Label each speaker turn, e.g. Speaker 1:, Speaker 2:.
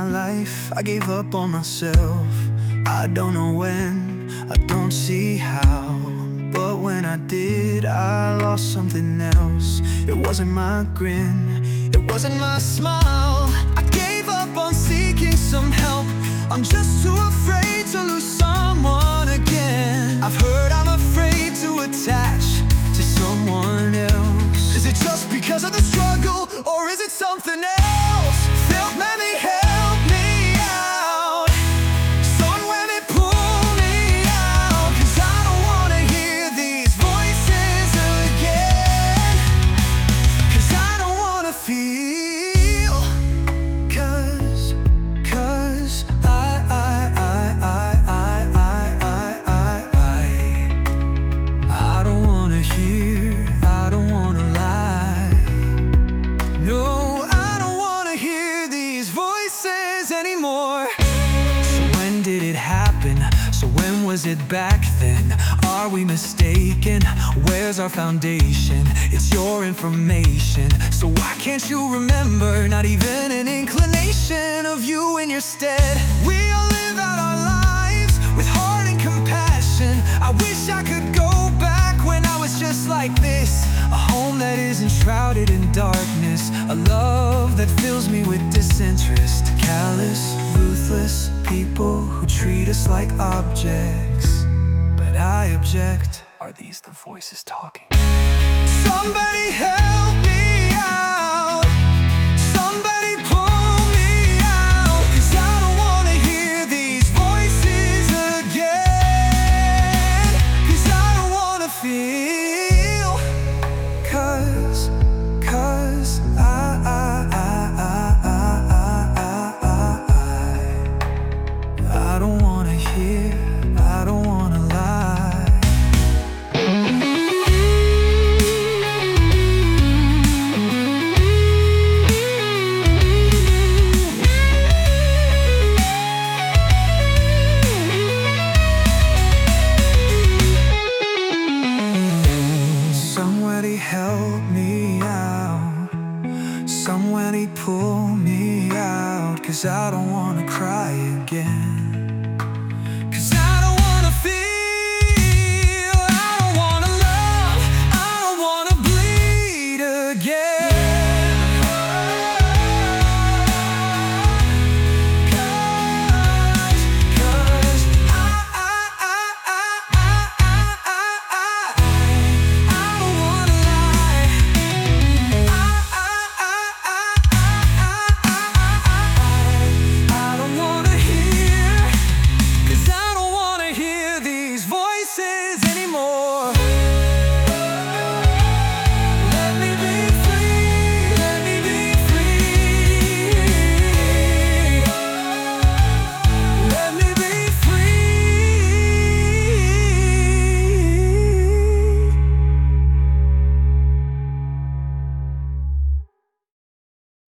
Speaker 1: life, I gave up on myself. I don't know when, I don't see how, but when I did, I lost something else. It wasn't my grin, it wasn't my smile. I gave up on seeking some help. I'm just too afraid to lose someone again. I've heard I'm afraid to attach to someone else. Is it just because of the struggle, or is it something else? Felt many help me out. Sun women pull me out, 'cause I don't wanna hear these voices again. 'Cause I don't wanna feel, 'cause I don't wanna hear, I don't wanna lie. No, I don't wanna hear these voices anymore. So when did it happen? So when was it back then? Are we mistaken? Where's our foundation? It's your information, so why can't you remember? Not even an inclination of you in your stead. We all live out our lives with heart and compassion. I wish I could go back when I was just like this. A home that isn't shrouded in darkness, a love that fills me with disinterest. Callous, ruthless people who treat us like objects. But I object. Are these the voices talking? Somebody help me out. Somebody pull me out, 'cause I don't wanna hear these voices again. 'Cause I don't wanna feel, 'cause I don't wanna hear, I don't wanna lie. Somebody help me out. Somebody pull me out, 'cause I don't wanna cry again.